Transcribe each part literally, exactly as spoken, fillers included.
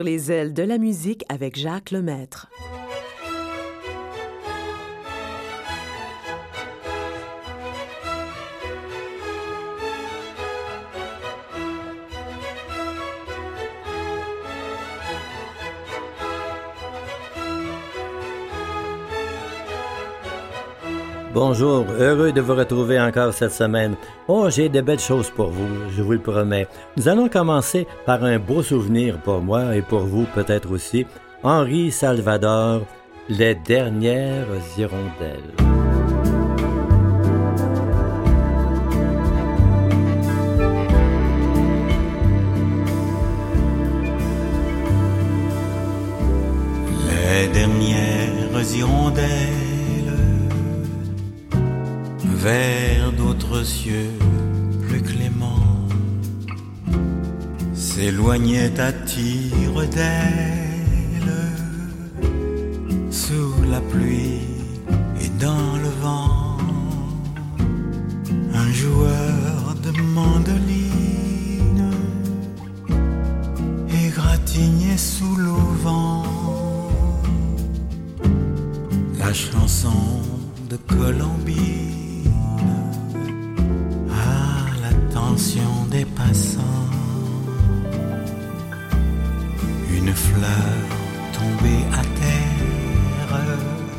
Les ailes de la musique avec Jacques Lemaître. Bonjour, heureux de vous retrouver encore cette semaine. Oh, j'ai de belles choses pour vous, je vous le promets. Nous allons commencer par un beau souvenir pour moi et pour vous peut-être aussi. Henri Salvador, Les dernières hirondelles. Les dernières hirondelles vers d'autres cieux plus cléments s'éloignaient à tire d'aile sous la pluie et dans le vent. Un joueur de mandoline égratignait sous l'auvent la chanson de Colombie des passants. Une fleur tombée à terre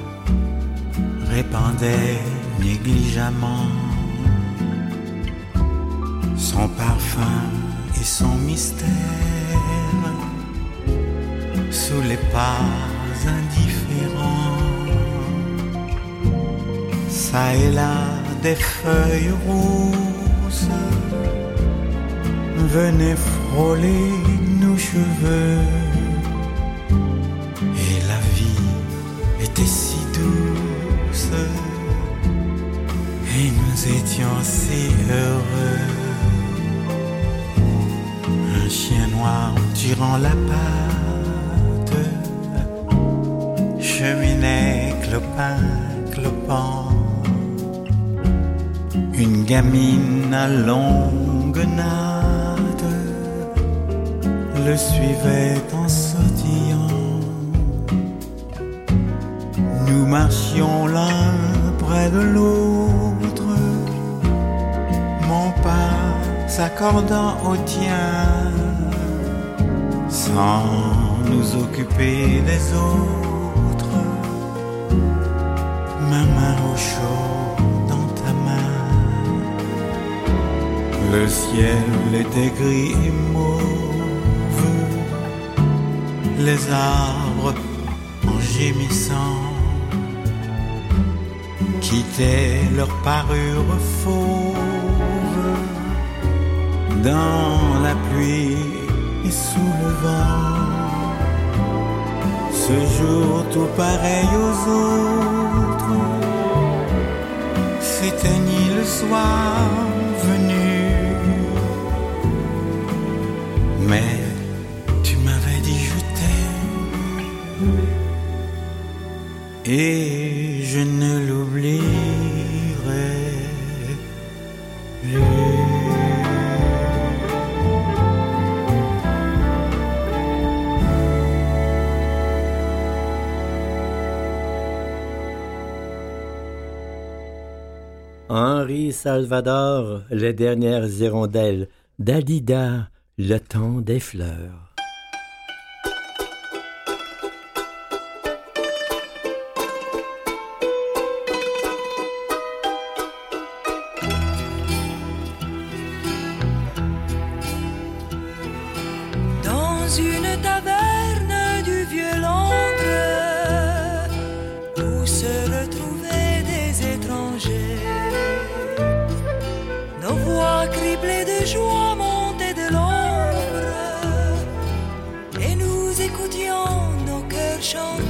répandait négligemment son parfum et son mystère sous les pas indifférents. Ça et là des feuilles rouges venaient frôler nos cheveux et la vie était si douce et nous étions si heureux. Un chien noir tirant la patte cheminait clopin clopant. Une gamine à longue natte le suivait en sautillant. Nous marchions l'un près de l'autre, mon pas s'accordant au tien, sans nous occuper des autres, ma main au chaud dans ta main. Le ciel était gris et mauve, les arbres en gémissant quittaient leur parure fauve dans la pluie et sous le vent. Ce jour tout pareil aux autres s'éteignit le soir venu. Mais tu m'avais dit je t'aime et je ne l'oublierai plus. Henri Salvador, Les dernières hirondelles, Dalida, Le temps des fleurs. Dans une taverne du vieux Londres où se retrouvaient des étrangers, nos voix criblées de joie montaient de l'ombre et nous écoutions nos cœurs chanter.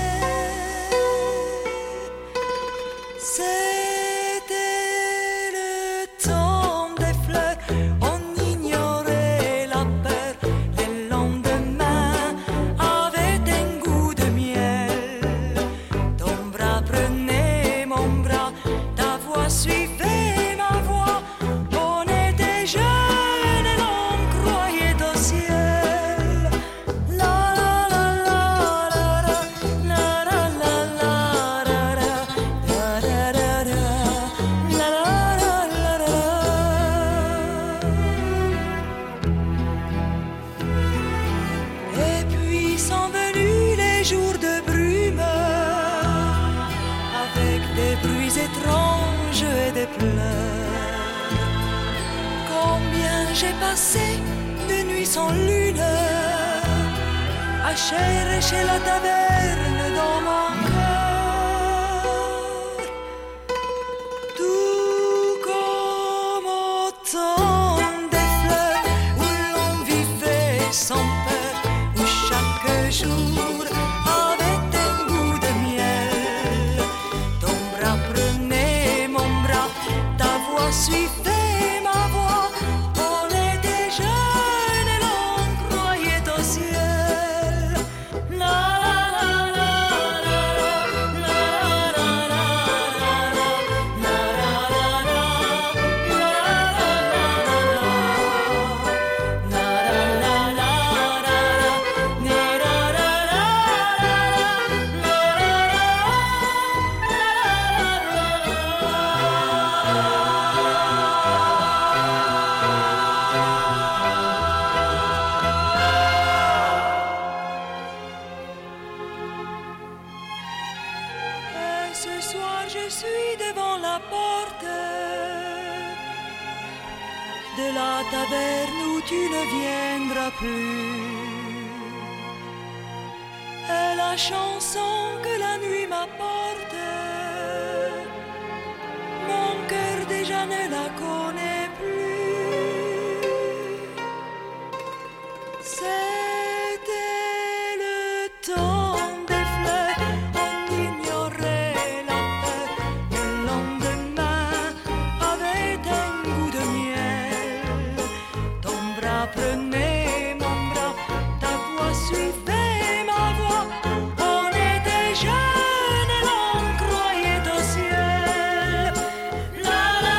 C'était le temps des fleurs, on ignorait la peur. Les lendemains avaient un goût de miel. Ton bras prenait mon bras, ta voix suivait ma voix. On était jeunes et l'on croyait au ciel. La sont venus les jours de brume, avec des bruits étranges et des pleurs. Combien j'ai passé de nuits sans lune à chercher la taverne dans mon cœur. Tout comme au temps des fleurs où l'on vivait sans peur, où chaque jour avait un goût de miel. Ton bras prenait mon bras, ta voix suivait ma voix. On était jeunes et l'on croyait au ciel. La la la la la la la la Et ce soir je suis devant la porte de la taverne où tu ne viendras plus. Et la chanson que la nuit m'apporte, mon cœur déjà ne la connaît plus. C'était le temps des fleurs, on ignorait la peur. Le lendemain avait un goût de miel. Ton bras prenait mon bras, ta voix suivait ma voix. On était jeunes et l'on croyait au ciel. La la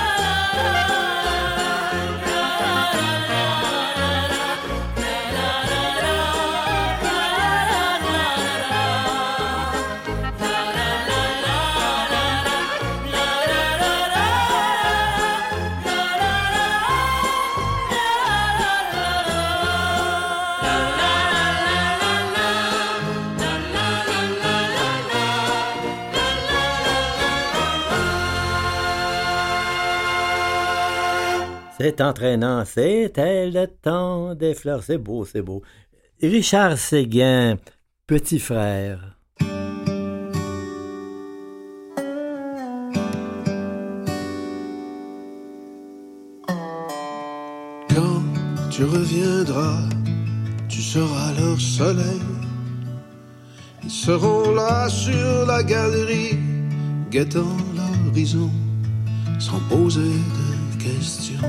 C'est entraînant, c'était le temps des fleurs. C'est beau, c'est beau. Richard Séguin, Petit frère. Quand tu reviendras, tu seras leur soleil. Ils seront là sur la galerie, guettant l'horizon, sans poser de questions.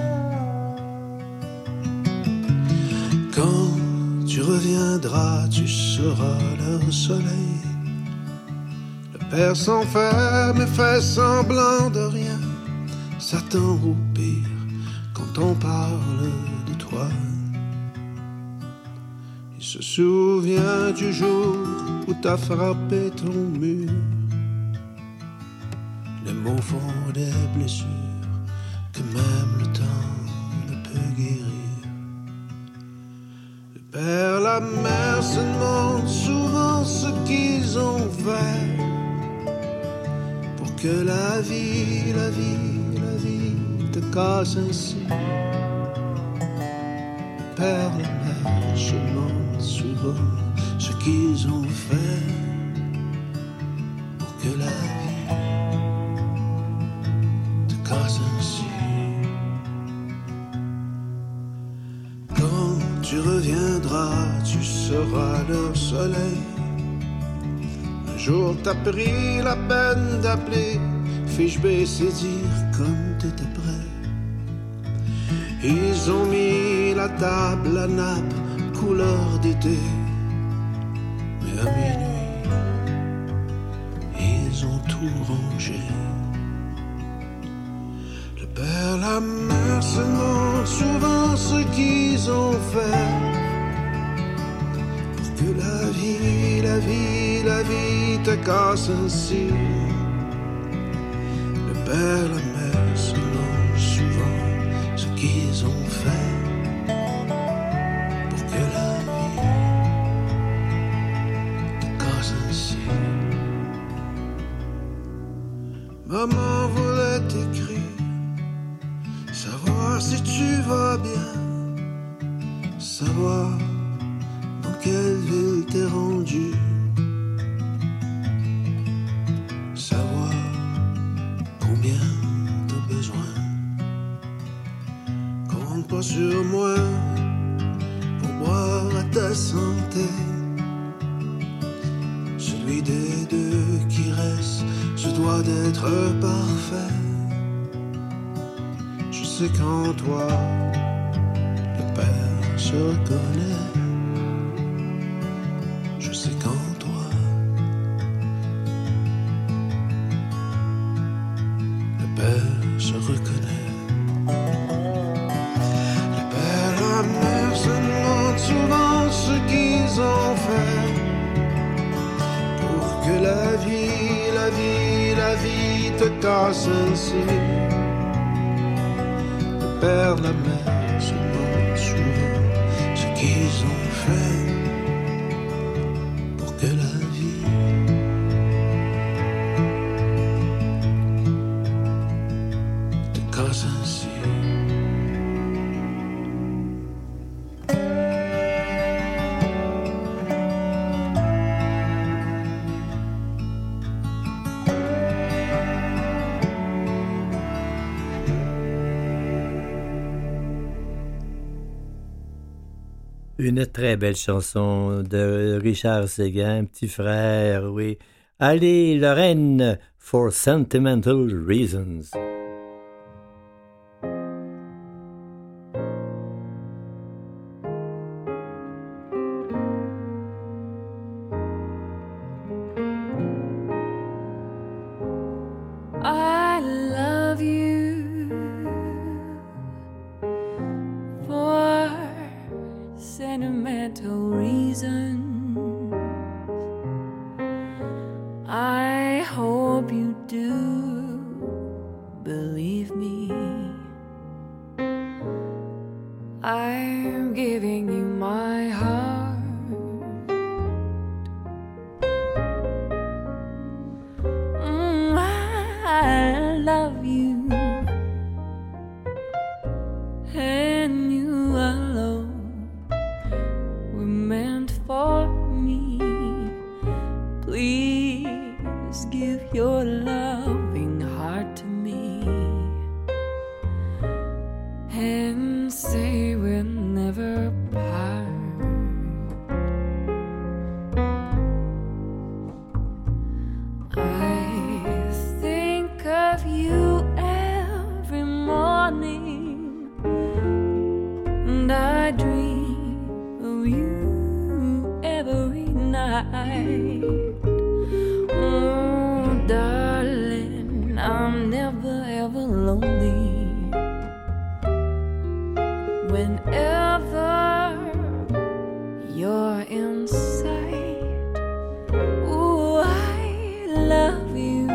Quand tu reviendras, tu seras leur soleil. Le père s'enferme et fait semblant de rien, s'attend au pire quand on parle de toi. Il se souvient du jour où t'as frappé ton mur. Les mots font des blessures que même le temps ne peut guérir. Le père, la mère se demandent souvent ce qu'ils ont fait pour que la vie, la vie, la vie te casse ainsi. Le père, la mère se demandent souvent ce qu'ils ont fait pour que la vie te casse ainsi. Quand tu reviendras, tu seras leur soleil. Un jour t'as pris la peine d'appeler, fiche baisser, dire comme t'étais prêt. Ils ont mis la table à nappe, couleur d'été. Mais à minuit, ils ont tout rangé. Le père, la mère se demandent souvent ce qu'ils ont fait pour que la vie, la vie, la vie te casse ainsi. Le père, la mère se demandent souvent ce qu'ils ont fait pour que la vie Maman voulait t'écrire, savoir si tu vas bien, savoir dans quelle ville t'es rendu, savoir combien t'as besoin. Compte pas sur moi pour boire à ta santé. Celui des deux qui reste se doit d'être parfait. Je sais qu'en toi le Père se reconnaît. Je sais qu'en toi le Père se reconnaît. Le Père, la Mère se demandent souvent ce qu'ils ont fait pour que la vie, la vie, la vie te casse ainsi. Le Père, la Mère se demandent souvent ce qu'ils ont fait pour que la vie te casse ainsi. Une très belle chanson de Richard Séguin, petit frère, oui. Allez, Lorraine, for sentimental reasons. I love you for sentimental reasons. I hope you do believe me. I'm giving you my heart. Mm, I love you, and you alone were meant for me. Please give your loving heart to me and say we'll never part. I think of you every morning, and I dream of you every night. Oh, darling, I'm never ever lonely. Whenever you're in sight, ooh, I love you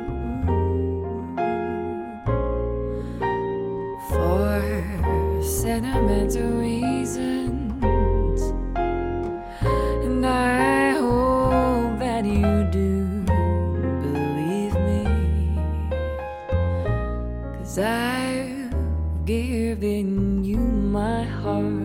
for sentimental reasons, and I hope that you do believe me, 'cause I've given you my heart.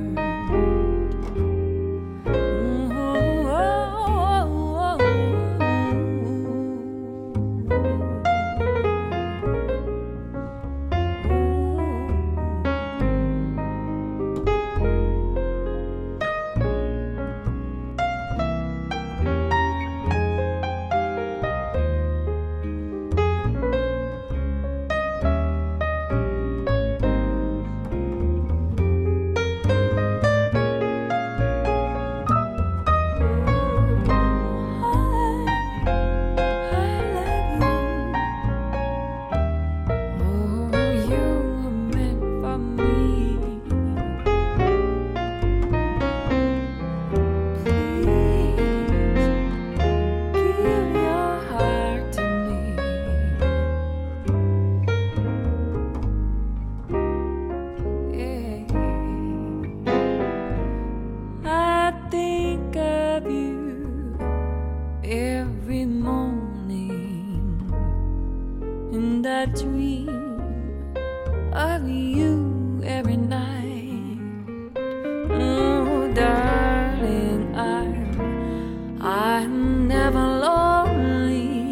Every morning, and dream of you every night. Oh, darling, I'm, I'm never lonely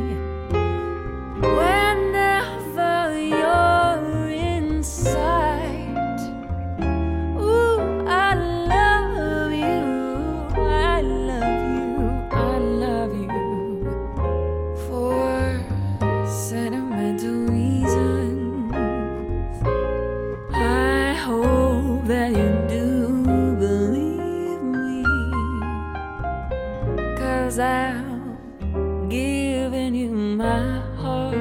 whenever you're in sight. Ooh, I love you, I love you, I love you for sentimental reasons. I hope that you do believe me, 'cause I've given you my heart.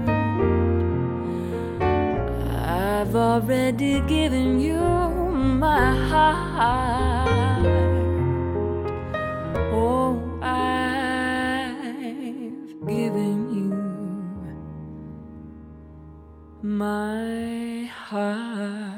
I've already given you my heart. Oh, I've given you my heart.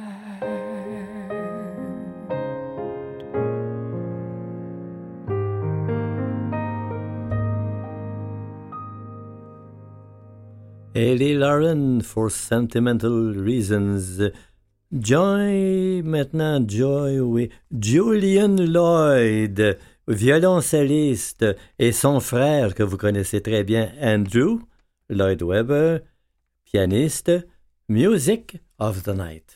Ellie Lauren for Sentimental Reasons. Joy, maintenant Joy, oui. Julian Lloyd, violoncelliste, et son frère que vous connaissez très bien, Andrew Lloyd Webber, pianiste. Music of the Night.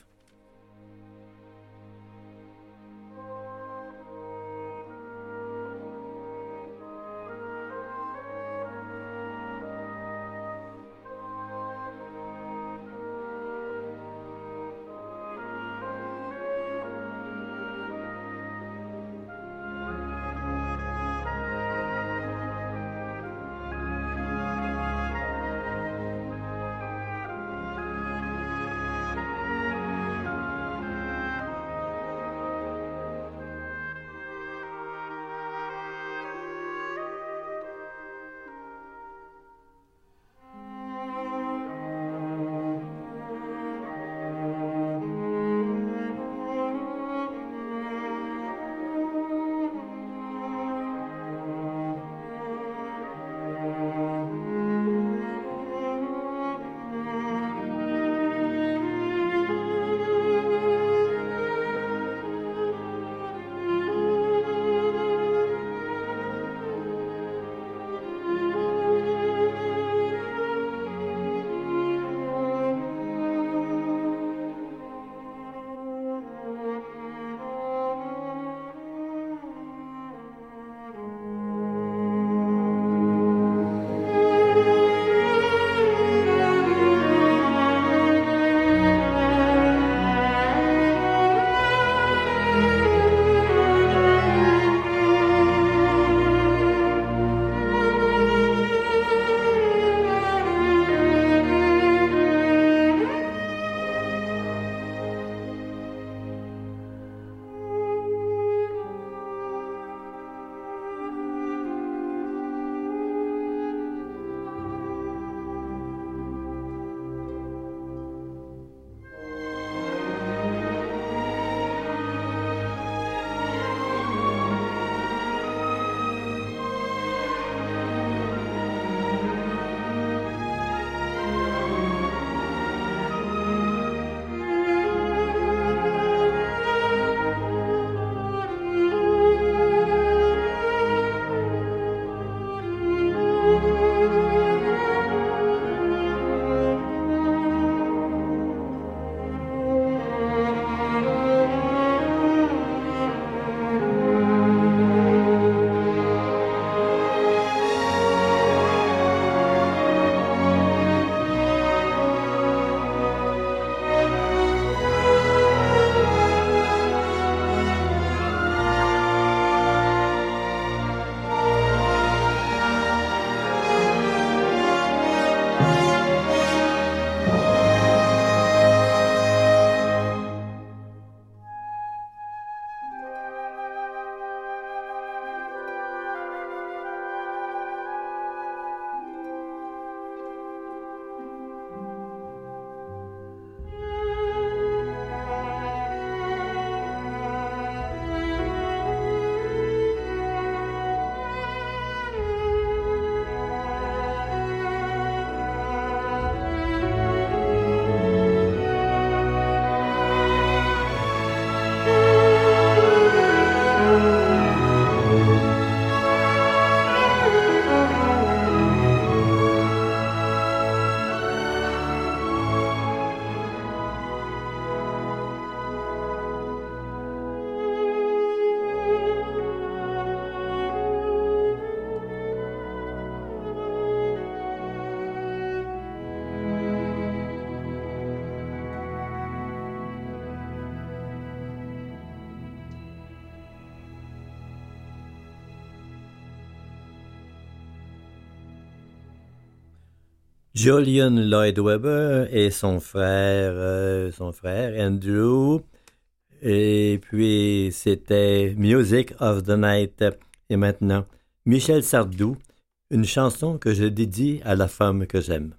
Julian Lloyd Webber et son frère, euh, son frère Andrew. Et puis, c'était Music of the Night. Et maintenant, Michel Sardou, une chanson que je dédie à la femme que j'aime.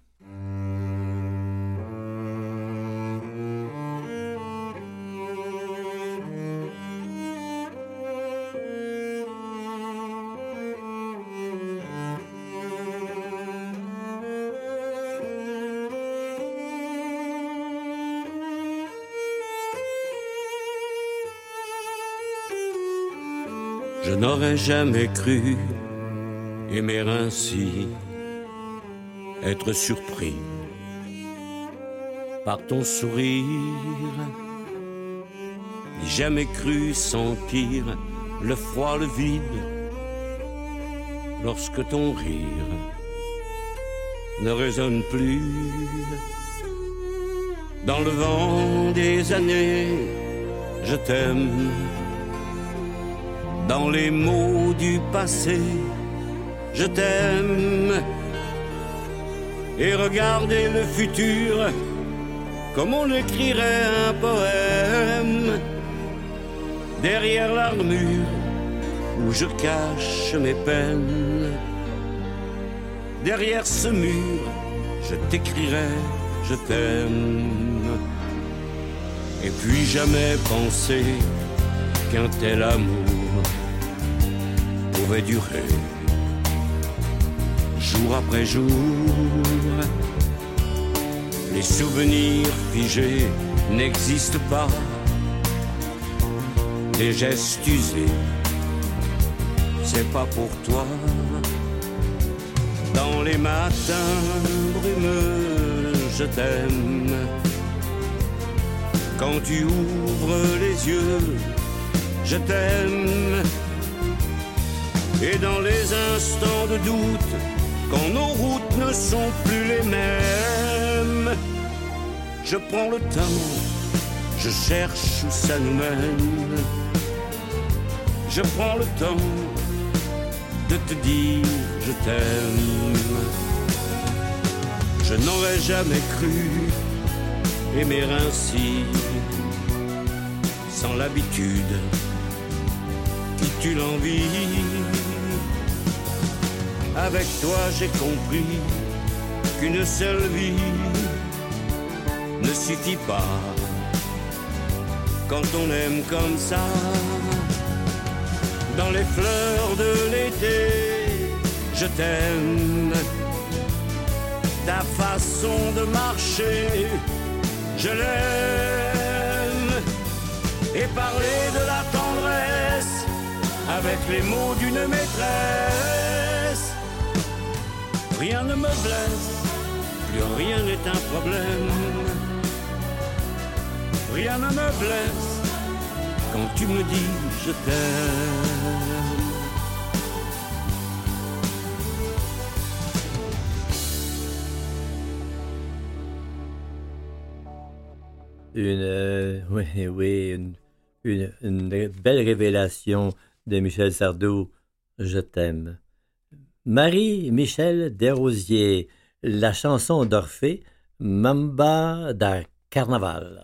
Je n'aurais jamais cru aimer ainsi, être surpris par ton sourire. Ni jamais cru sentir le froid, le vide, lorsque ton rire ne résonne plus. Dans le vent des années, je t'aime. Dans les mots du passé, je t'aime. Et regarder le futur comme on écrirait un poème. Derrière l'armure où je cache mes peines, derrière ce mur, je t'écrirai, je t'aime. Et puis jamais penser qu'un tel amour pouvait durer jour après jour. Les souvenirs figés n'existent pas, des gestes usés, c'est pas pour toi. Dans les matins brumeux, je t'aime. Quand tu ouvres les yeux, je t'aime. Et dans les instants de doute, quand nos routes ne sont plus les mêmes, je prends le temps, je cherche où ça nous mène. Je prends le temps de te dire je t'aime. Je n'aurais jamais cru aimer ainsi, sans l'habitude qui tue l'envie. Avec toi j'ai compris qu'une seule vie ne suffit pas quand on aime comme ça. Dans les fleurs de l'été, je t'aime. Ta façon de marcher, je l'aime. Et parler de la tendresse avec les mots d'une maîtresse. Rien ne me blesse, plus rien n'est un problème. Rien ne me blesse quand tu me dis je t'aime. Une, euh, oui, oui, une, une, une belle révélation de Michel Sardou, je t'aime. Marie-Michel Desrosiers, la chanson d'Orphée, Mamba da Carnaval.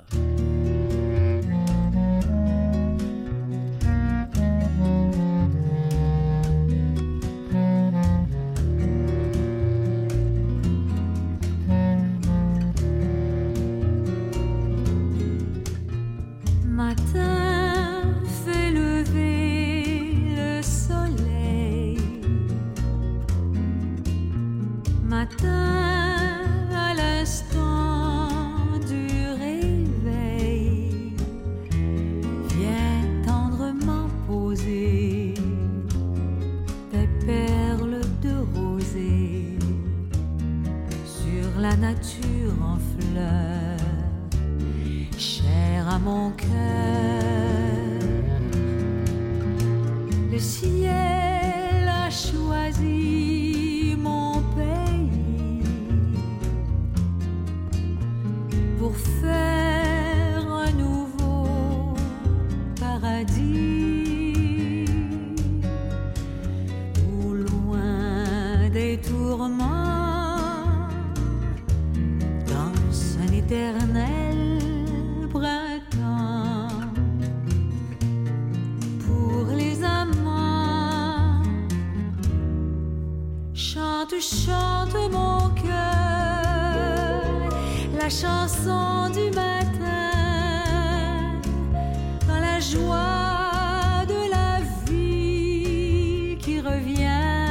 chante, chante mon cœur, la chanson du matin, dans la joie de la vie qui revient.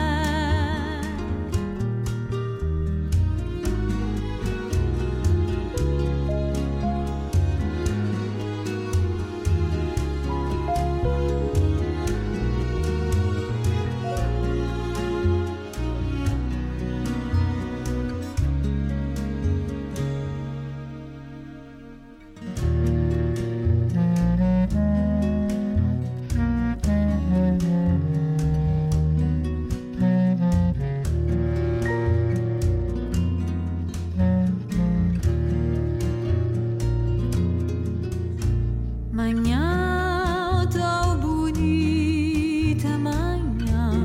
Manhã tão bonita, manhã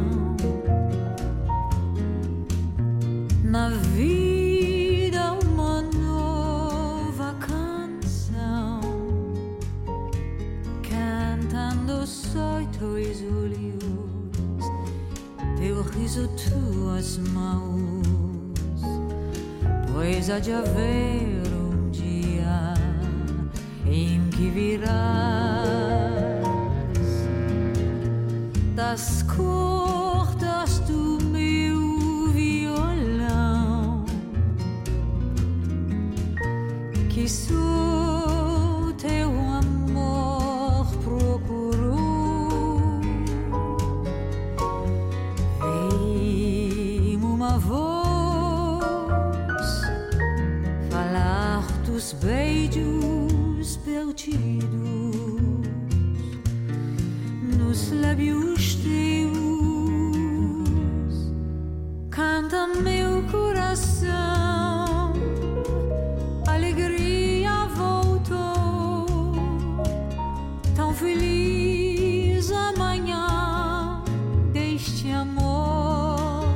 na vida uma nova canção, cantando só teus olhos, teu riso, tuas mãos, pois há de haver um dia em que virás das cordas do meu violão, que só teu amor procurou. Vem uma voz falar dos beijos perdidos nos lábios teus, canta meu coração, alegria voltou, tão feliz amanhã deste amor.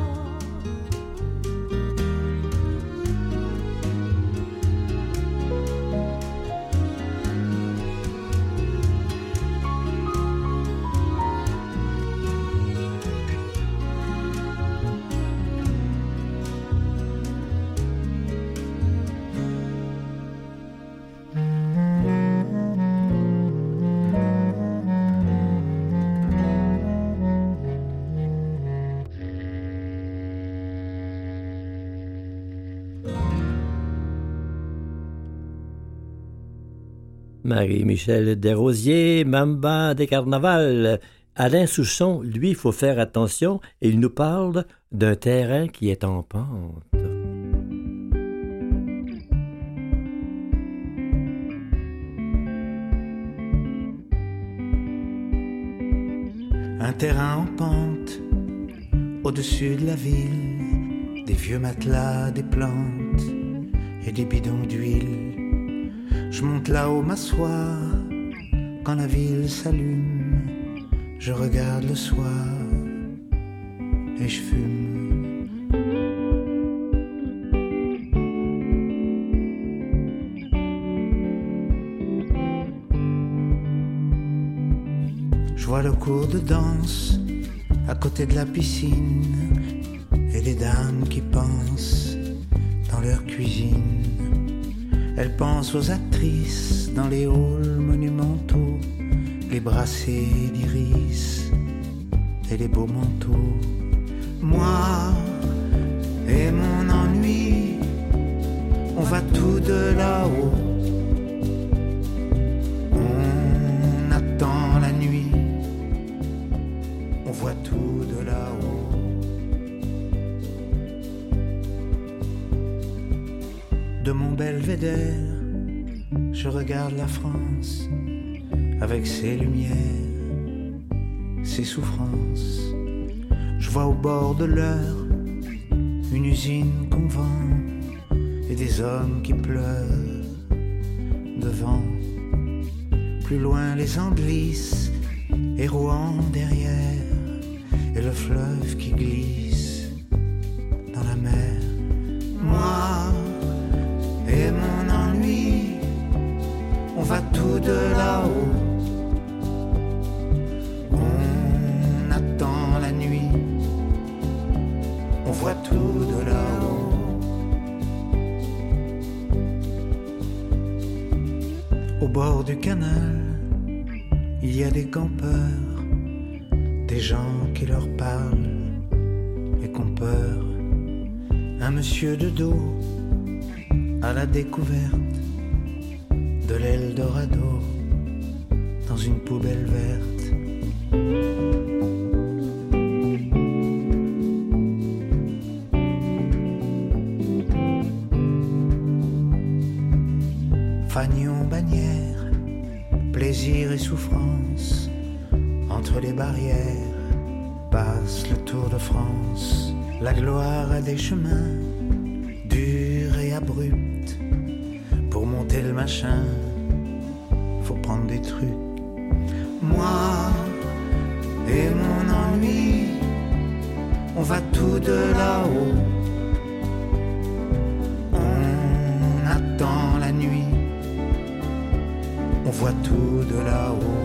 Marie-Michel Desrosiers, Mamba des Carnavals. Alain Souchon, lui, il faut faire attention, et il nous parle d'un terrain qui est en pente. Un terrain en pente, au-dessus de la ville, des vieux matelas, des plantes et des bidons d'huile. Je monte là-haut m'asseoir, quand la ville s'allume, je regarde le soir et je fume. Je vois le cours de danse à côté de la piscine et des dames qui pensent dans leur cuisine. Elles pensent aux actrices dans les halls monumentaux, les brassées d'iris et les beaux manteaux. Moi et mon ennui, on va tout de là-haut. On attend la nuit, on voit tout de là-haut. De mon belvédère, je regarde la France avec ses lumières, ses souffrances. Je vois au bord de l'heure une usine qu'on vend et des hommes qui pleurent devant. Plus loin les Anglis et Rouen derrière, et le fleuve qui glisse dans la mer. Moi et mon ennui, on va tout de là-haut. On attend la nuit, on voit tout du canal, il y a des campeurs, des gens qui leur parlent et qu'ont peur. Un monsieur de dos à la découverte de l'Eldorado dans une poubelle verte. Fagnon, bannière, plaisir et souffrance, entre les barrières passe le Tour de France. La gloire a des chemins durs et abrupts. Pour monter le machin, faut prendre des trucs. Moi et mon ennui, on va tout de là-haut. On attend la nuit, on voit tout de là-haut.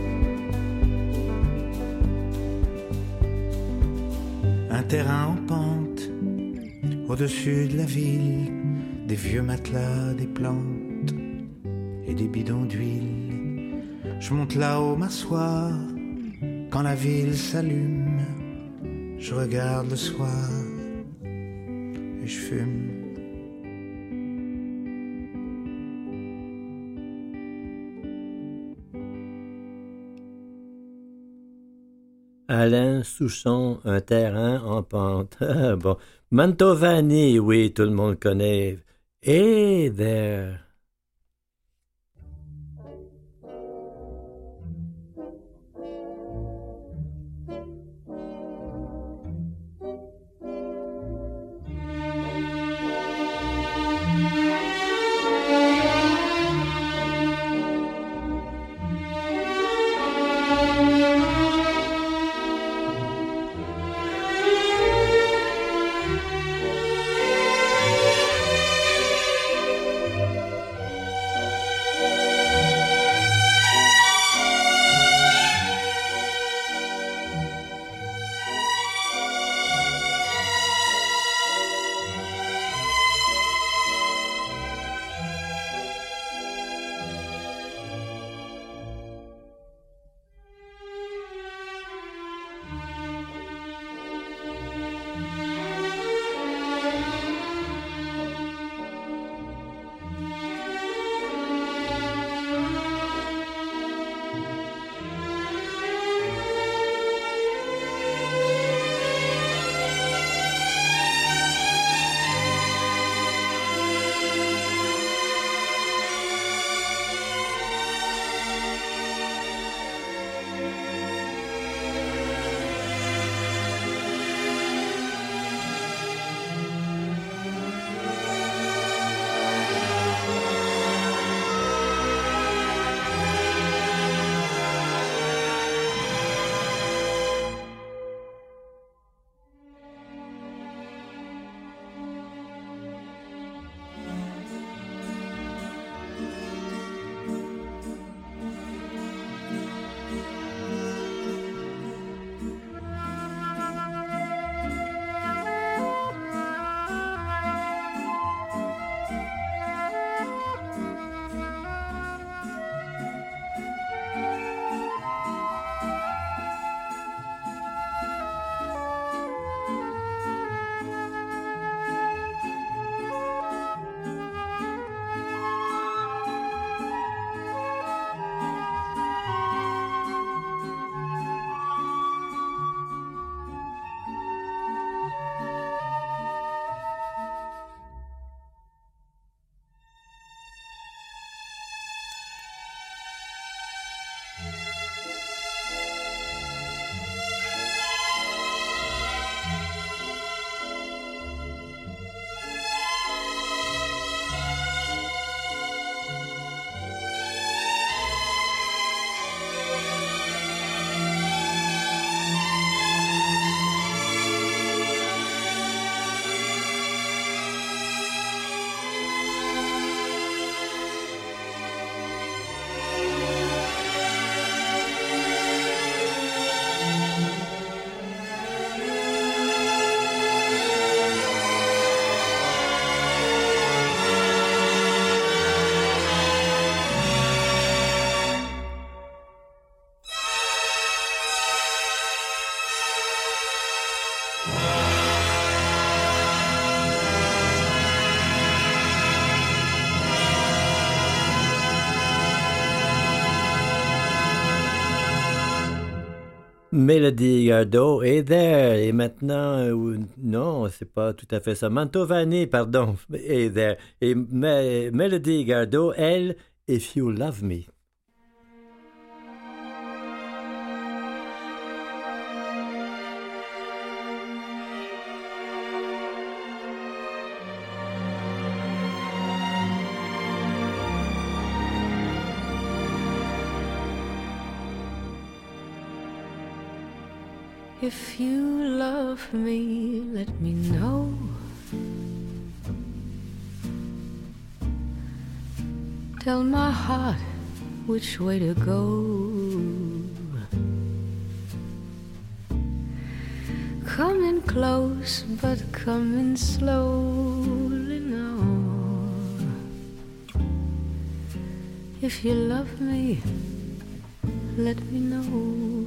Un terrain en pente, au-dessus de la ville, des vieux matelas, des plantes et des bidons d'huile. Je monte là-haut m'asseoir, quand la ville s'allume, je regarde le soir et je fume. Alain Souchon, un terrain en pente. Ah, bon. Mantovani, oui, tout le monde connaît. Hey there! Melody Gardot, Hey There. Et maintenant, euh, non, c'est pas tout à fait ça. Mantovani, pardon, Hey There. Et Me- Melody Gardot, elle, If You Love Me. If you love me, let me know. Tell my heart which way to go. Come in close, but come in slowly now. If you love me, let me know.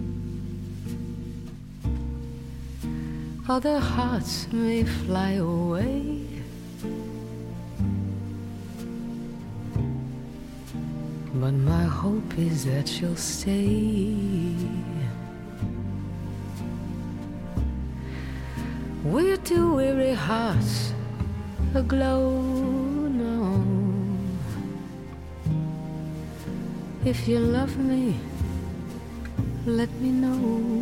Other hearts may fly away, but my hope is that you'll stay. We're two weary hearts aglow now. If you love me, let me know.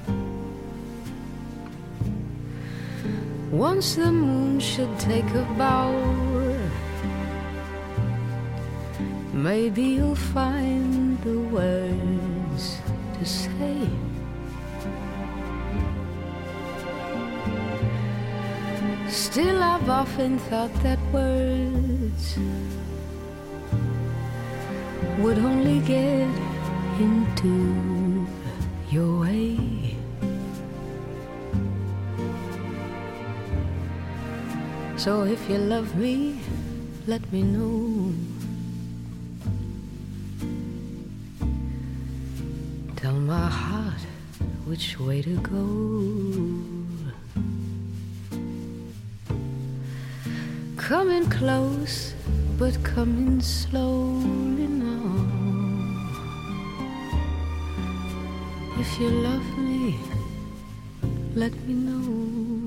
Once the moon should take a bow, maybe you'll find the words to say. Still I've often thought that words would only get into your way. So if you love me, let me know. Tell my heart which way to go. Come in close, but come in slowly now. If you love me, let me know.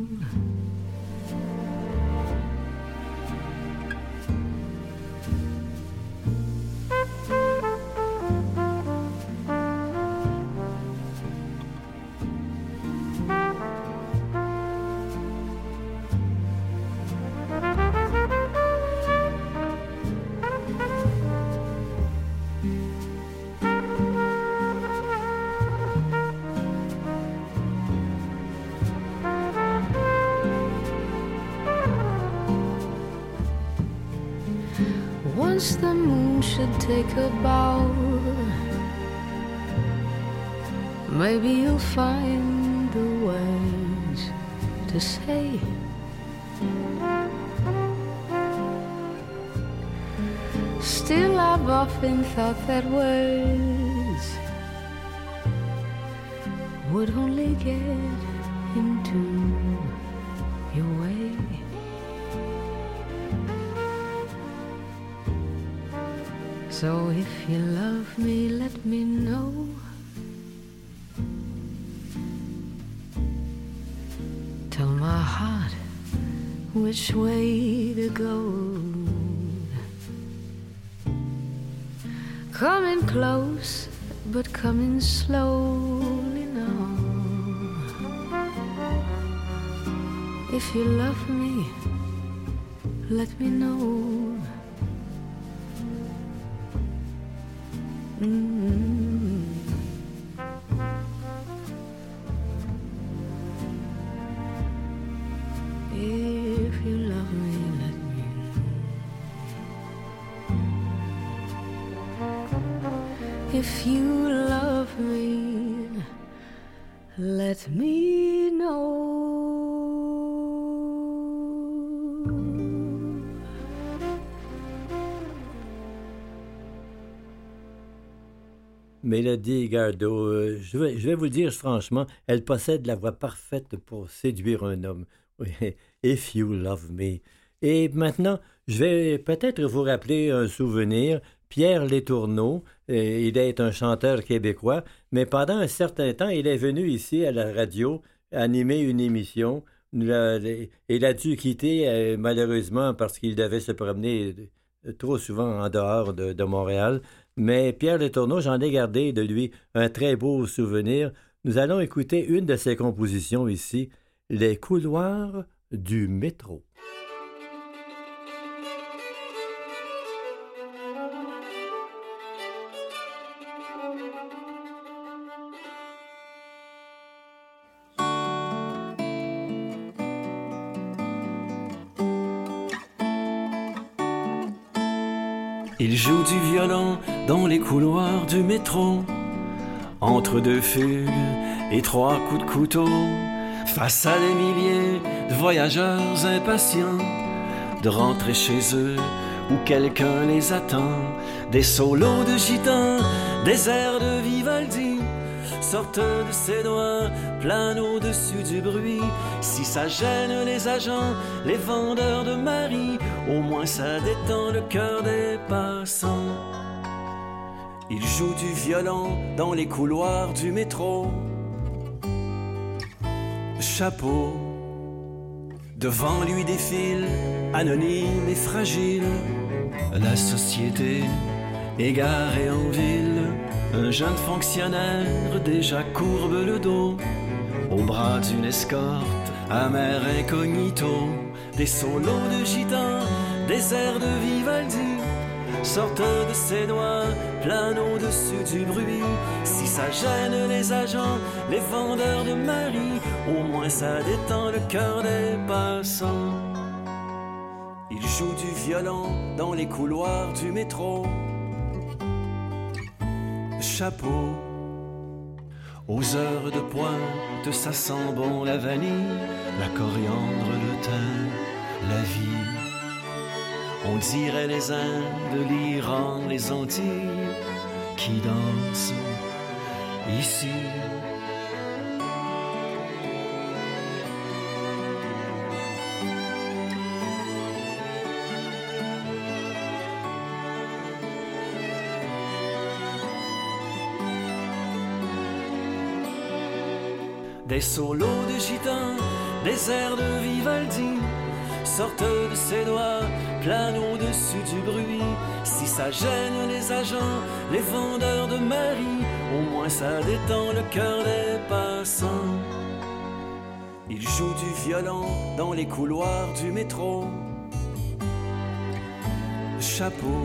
Once the moon should take a bow, maybe you'll find the words to say. Still I've often thought that words would only get into your way. So if you love me, let me know. Tell my heart which way to go. Come in close, but come in slowly now. If you love me, let me know. Mm-hmm. If you love me, let me know. If you love me, let me know. Melody Gardot, euh, je, vais, je vais vous dire franchement, elle possède la voix parfaite pour séduire un homme. If You Love Me. Et maintenant, je vais peut-être vous rappeler un souvenir. Pierre Letourneau, euh, il est un chanteur québécois, mais pendant un certain temps, il est venu ici à la radio animer une émission. Il a dû quitter euh, malheureusement parce qu'il devait se promener trop souvent en dehors de, de Montréal. Mais Pierre Letourneau, j'en ai gardé de lui un très beau souvenir. Nous allons écouter une de ses compositions ici, « Les couloirs du métro ». Il joue du violon dans les couloirs du métro, entre deux fugues et trois coups de couteau, face à des milliers de voyageurs impatients de rentrer chez eux où quelqu'un les attend. Des solos de gitans, des airs de Vivaldi sortent de ses doigts, plein au-dessus du bruit. Si ça gêne les agents, les vendeurs de Marie, au moins ça détend le cœur des passants. Il joue du violon dans les couloirs du métro. Chapeau, devant lui défile, anonyme et fragile, la société égarée en ville. Un jeune fonctionnaire déjà courbe le dos, au bras d'une escorte, amer incognito. Des solos de gitans, des airs de Vivaldi sortent de ses doigts, plein au-dessus du bruit. Si ça gêne les agents, les vendeurs de Marie, au moins ça détend le cœur des passants. Il joue du violon dans les couloirs du métro. Chapeau, aux heures de pointe, ça sent bon la vanille, la coriandre, le thym, la vie. On dirait les Indes, l'Iran, les Antilles qui dansent ici. Des solos de gitans, des airs de Vivaldi sortent de ses doigts, plein au-dessus du bruit. Si ça gêne les agents, les vendeurs de Marie, au moins ça détend le cœur des passants. Il joue du violon dans les couloirs du métro. Chapeau,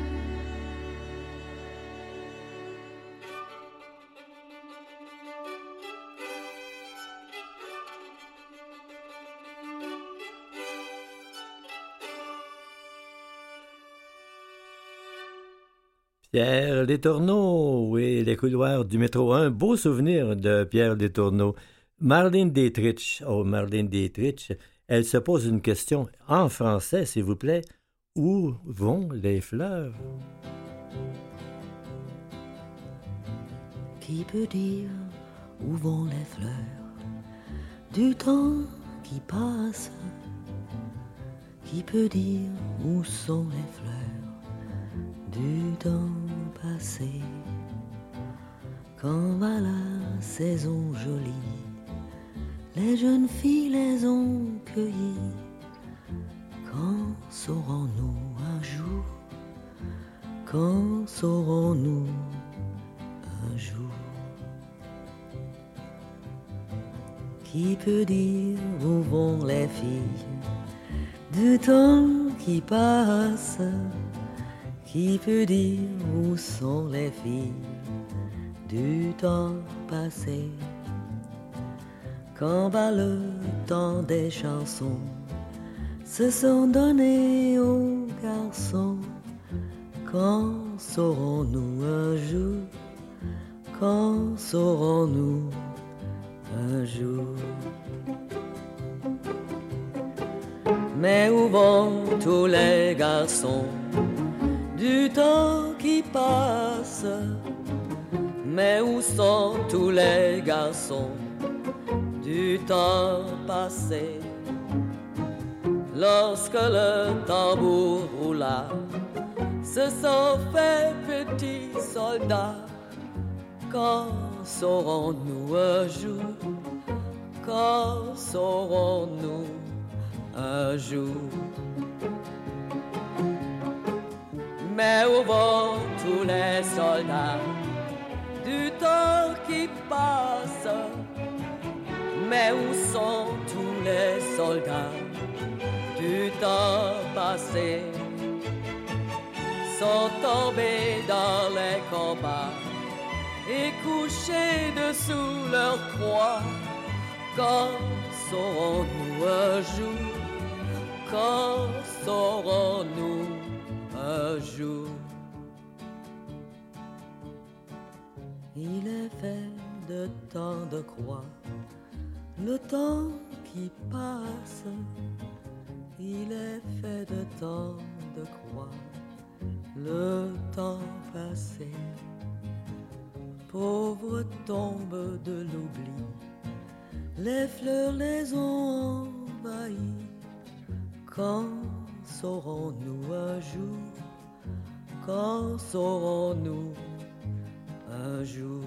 Pierre Letourneau, oui, les couloirs du métro. Un beau souvenir de Pierre Letourneau. Marlène Dietrich, oh, Marlène Dietrich, elle se pose une question en français, s'il vous plaît. Où vont les fleurs? Qui peut dire où vont les fleurs du temps qui passe? Qui peut dire où sont les fleurs du temps passé? Quand va la saison jolie, les jeunes filles les ont cueillies. Quand saurons-nous un jour? Quand saurons-nous un jour? Qui peut dire où vont les filles du temps qui passe? Qui peut dire où sont les filles du temps passé? Quand va le temps des chansons se sont donnés aux garçons? Quand saurons-nous un jour? Quand saurons-nous un jour? Mais où vont tous les garçons du temps qui passe? Mais où sont tous les garçons du temps passé? lorsque le tambour roula, se sont fait petits soldats. Quand saurons-nous un jour, quand saurons-nous un jour? Mais où vont tous les soldats du temps qui passe? Mais où sont tous les soldats du temps passé? Sont tombés dans les combats et couchés dessous leur croix. Quand saurons-nous un jour? Quand saurons-nous un jour? Il est fait de tant de croix, le temps qui passe. Il est fait de tant de croix, le temps passé. Pauvres tombes de l'oubli, les fleurs les ont envahies. Quand saurons-nous un jour? Quand saurons-nous un jour?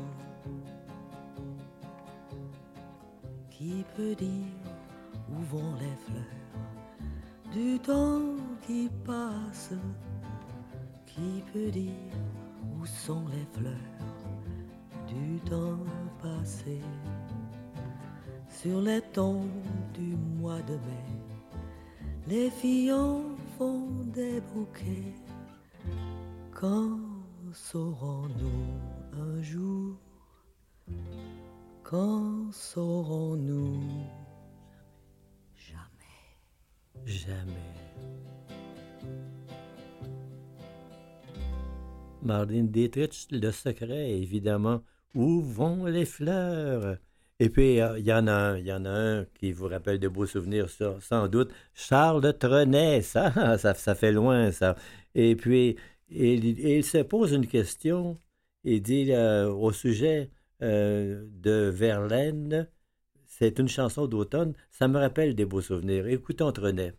Qui peut dire où vont les fleurs du temps qui passe? Qui peut dire où sont les fleurs du temps passé? Sur les tombes du mois de mai, les filles en font des bouquets. Quand saurons-nous un jour? Quand saurons-nous? Jamais. Jamais. Marlene Dietrich, le secret, évidemment. Où vont les fleurs? Et puis, il euh, y en a un, il y en a un qui vous rappelle de beaux souvenirs, ça, sans doute. Charles Trenet, ça, ça, ça fait loin, ça. Et puis, il, il se pose une question. Il dit euh, au sujet euh, de Verlaine, c'est une chanson d'automne, ça me rappelle des beaux souvenirs. Écoutons Trenet.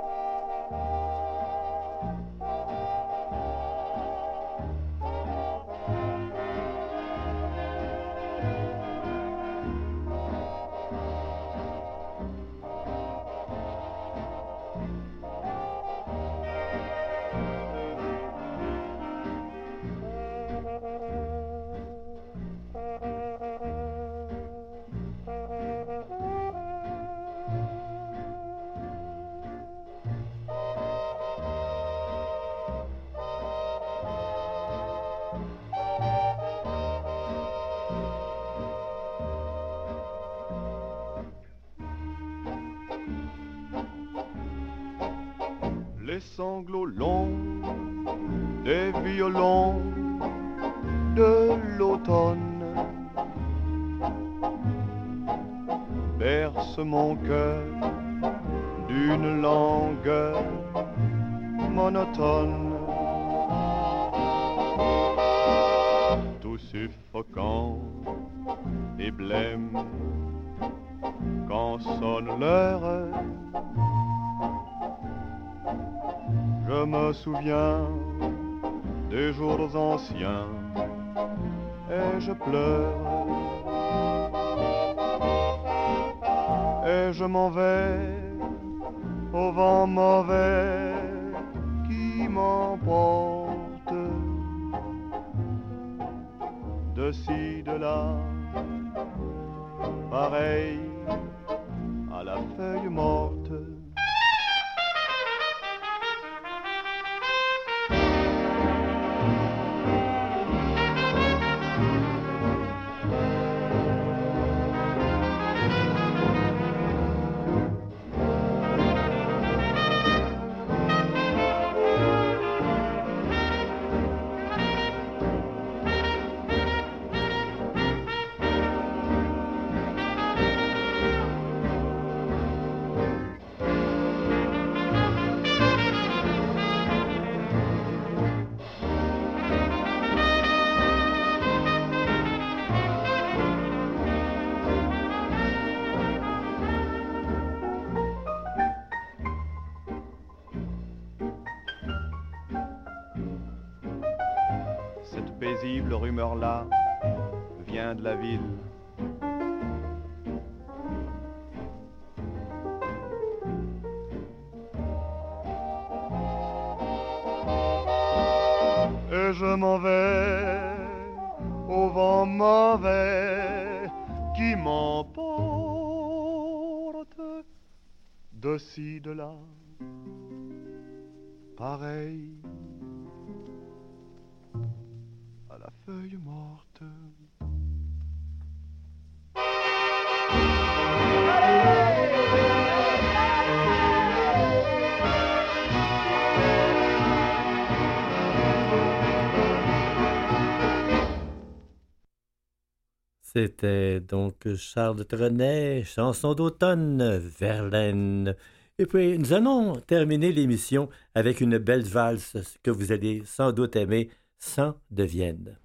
Les sanglots longs des violons de l'automne bercent mon cœur d'une langueur monotone, tout suffocant et blême quand sonne l'heure. Je me souviens des jours anciens et je pleure. Et je m'en vais au vent mauvais qui m'emporte de ci, de là, pareil à la feuille morte. paisible rumeur-là vient de la ville. Et je m'en vais au vent mauvais qui m'emporte de ci, de là, pareil à la feuille morte. C'était donc Charles de Trenet, chanson d'automne, Verlaine. Et puis, nous allons terminer l'émission avec une belle valse que vous allez sans doute aimer, Sang de Vienne.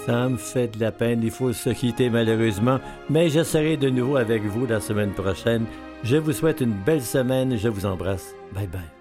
Ça me fait de la peine, il faut se quitter malheureusement, mais je serai de nouveau avec vous la semaine prochaine. Je vous souhaite une belle semaine, je vous embrasse. Bye bye.